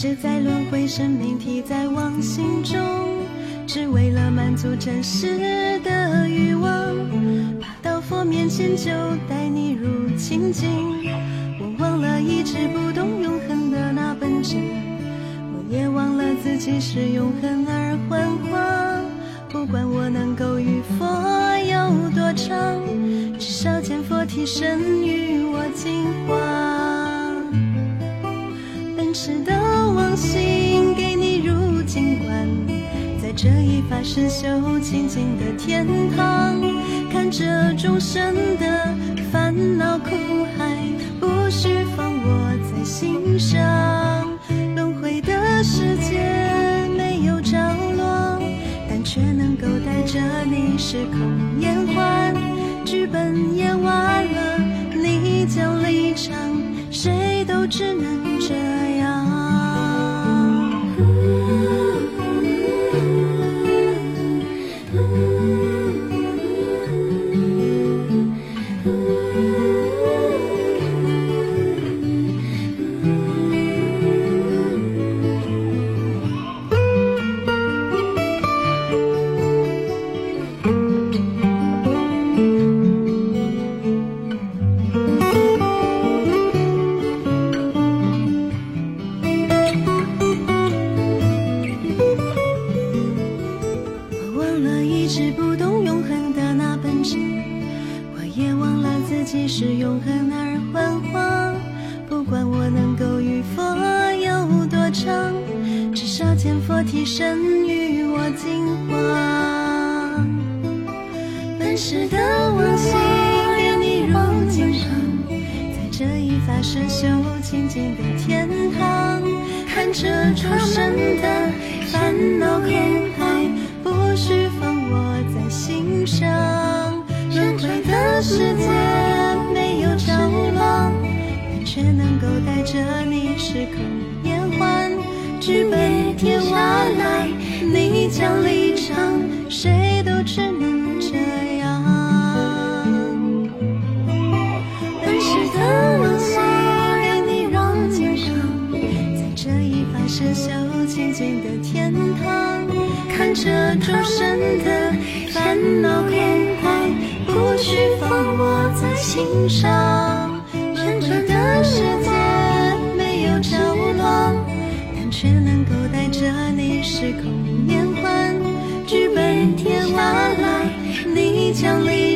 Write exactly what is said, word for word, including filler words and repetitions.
是在轮回，生命体在妄心中，只为了满足真实的欲望。爬到佛面前就带你入清净，我忘了一直不动永恒的那本质，我也忘了自己是永恒而幻化。不管我能够与佛有多长，至少见佛提升与我净化。奔驰的妄心给你入境观，在这一法身修清净的天堂，看着众生的烦恼苦海，不需放我在心上。轮回的世界没有着落，但却能够带着你时空延缓。剧本演完了，你将离场，谁都只能这样。是永恒而幻化，不管我能够与佛有多长，至少见佛提升与我净化。本世的妄心让你入境场，在这一法身修清净的天堂，看着众生的烦恼苦海，不需放我在心上。轮回的世界没有着落，但却能够带着你时空延缓。剧本填完来，你将离场，谁都只能这样。本世的妄心让你入境场，在这一法身修清净的天堂，看着众生的烦恼苦海，不需放我在心上。轮回的世界没有着落，但却能够带着你时空延缓。剧本填完来，你将离